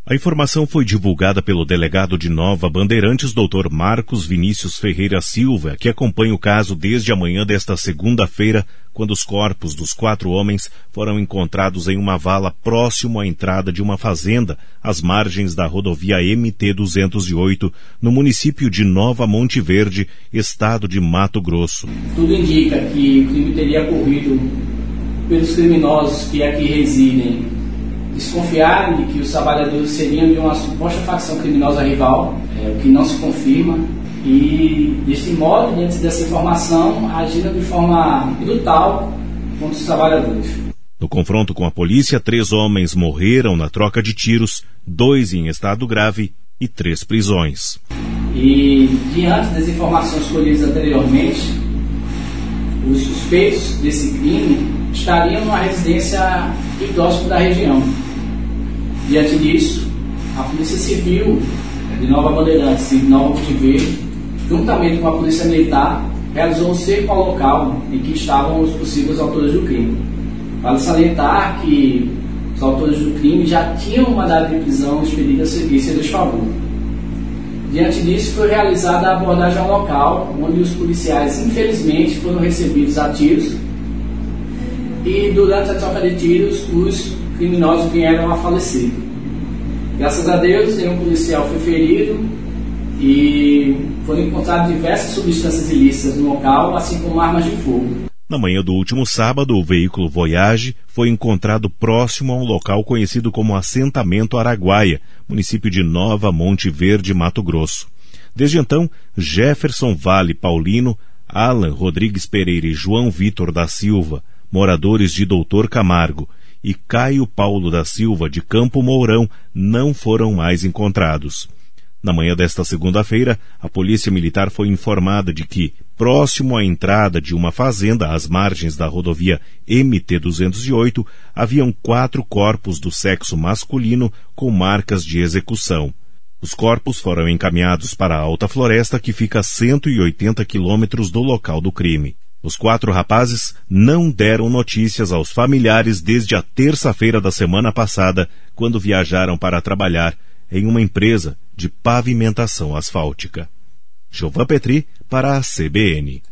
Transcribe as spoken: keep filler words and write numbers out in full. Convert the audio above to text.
A informação foi divulgada pelo delegado de Nova Bandeirantes, doutor Marcos Vinícius Ferreira Silva, que acompanha o caso desde a manhã desta segunda-feira, quando os corpos dos quatro homens foram encontrados em uma vala próximo à entrada de uma fazenda, às margens da rodovia M T duzentos e oito, no município de Nova Monte Verde, estado de Mato Grosso. Tudo indica que o crime teria ocorrido pelos criminosos que aqui residem desconfiarem de que os trabalhadores seriam de uma suposta facção criminosa rival, é, o que não se confirma, e deste modo, diante dessa informação, agiram de forma brutal contra os trabalhadores. No confronto com a polícia, três homens morreram na troca de tiros, dois em estado grave e três prisões. E diante das informações colhidas anteriormente, os suspeitos desse crime estariam numa residência próxima da região. Diante disso, a Polícia Civil de Nova Bandeirantes e de Nova Monte Verde, juntamente com a Polícia Militar, realizou um cerco ao local em que estavam os possíveis autores do crime. Vale salientar que os autores do crime já tinham um mandado de prisão expedido a serviço de desfavor. Diante disso, foi realizada a abordagem ao local, onde os policiais, infelizmente, foram recebidos a tiros, e durante a troca de tiros, os criminosos vieram a falecer. Graças a Deus, nenhum policial foi ferido e foram encontradas diversas substâncias ilícitas no local, assim como armas de fogo. Na manhã do último sábado, o veículo Voyage foi encontrado próximo a um local conhecido como Assentamento Araguaia, município de Nova Monte Verde, Mato Grosso. Desde então, Jefferson Vale Paulino, Alan Rodrigues Pereira e João Vitor da Silva, moradores de Doutor Camargo, e Caio Paulo da Silva, de Campo Mourão, não foram mais encontrados. Na manhã desta segunda-feira, a Polícia Militar foi informada de que, próximo à entrada de uma fazenda às margens da rodovia M T duzentos e oito, haviam quatro corpos do sexo masculino com marcas de execução. Os corpos foram encaminhados para a Alta Floresta, que fica a cento e oitenta quilômetros do local do crime. Os quatro rapazes não deram notícias aos familiares desde a terça-feira da semana passada, quando viajaram para trabalhar em uma empresa de pavimentação asfáltica. Giovan Petri para a C B N.